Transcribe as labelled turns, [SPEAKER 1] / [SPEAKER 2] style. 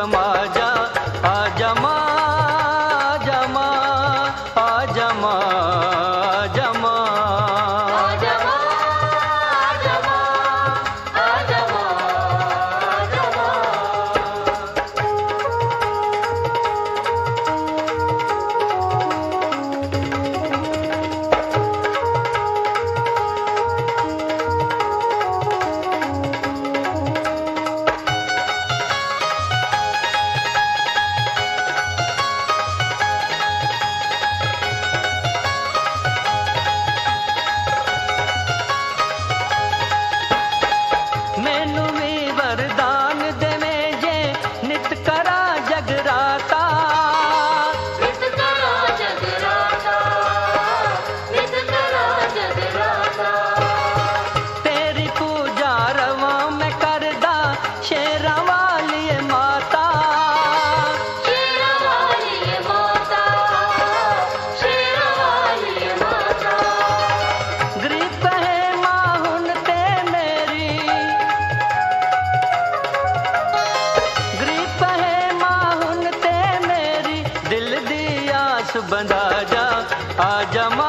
[SPEAKER 1] हुक्म आजा, आजा माँ, आजा माँ, आजा माँ, आजा माँ। मैनू भी वरदान देवे जे नित करा जगराता,
[SPEAKER 2] नित करा जगराता, नित करा जगराता।
[SPEAKER 1] तेरी पूजा रवा मैं करदा शेरा वाली माता,
[SPEAKER 2] शेरा वाली माता, शेरा वाली माता।
[SPEAKER 1] गरीब है माँ हुन ते मेरी, गरीब है माँ हुन ते मेरी, दिल दी आस बंधा जा, आजा माँ,